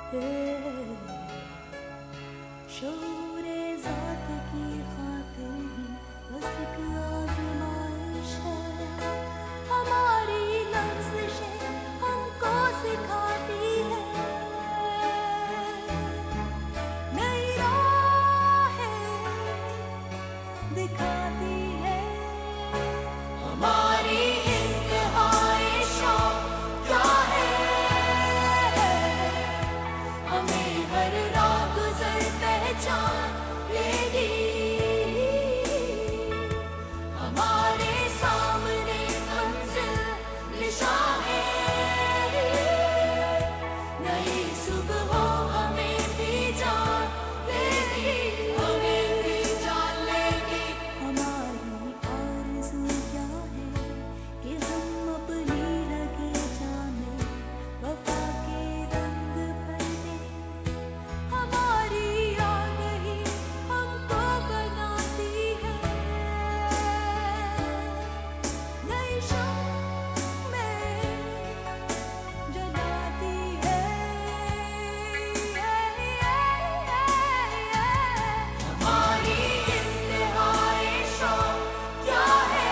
शोरे ज़ात की खातिर ही बस एक आज़माइश है। हमारी लफ्ज़िशें हमको सिखाती है, नई राहें दिखाती है। हमारी इंतहाई शौक़ क्या है, हमें हर राह गुज़र पहचान लेगी। हमारे सामने मंज़िल निशां है, नई सुबह हमें भी जान लेगी, हमें भी जान लेगी। हमारी आरज़ू क्या है कि हम अपनी लगे जाने वफ़ा के रंग भर दें। हमारी याद ही हमको बनाती है, नई शम्में जलाती है। हमारी इंतहाई शौक़ क्या है,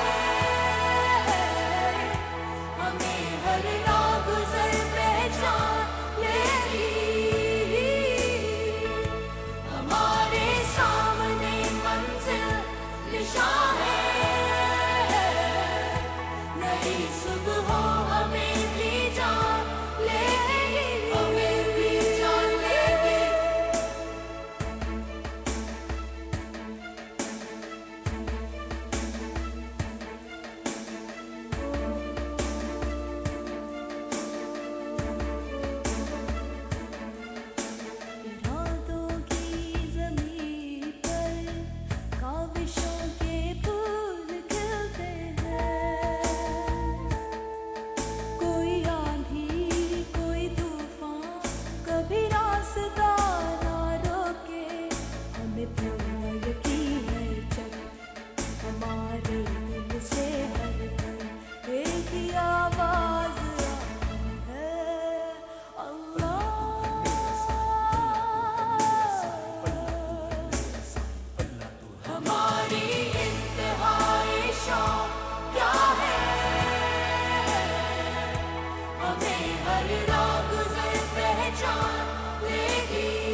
हमें हर राह गुज़र पहचान लेगी। हमारे सामने मंज़िल निशां है, नई सुबह हमें भी जान लेगी, हमें भी जान लेगी। इरादों की ज़मीं पर काविशों के फूल खिलते हैं। कोई आंधी कोई तूफान कभी रास्ता ना रोके, हमें पूरा यकीन है जब हमारे दिल से हर पल एक ही आवाज़ आती है, अल्लाह। हमारी इंतहाई शौक़ क्या है, हमें हर राह गुज़र पहचान लेगी।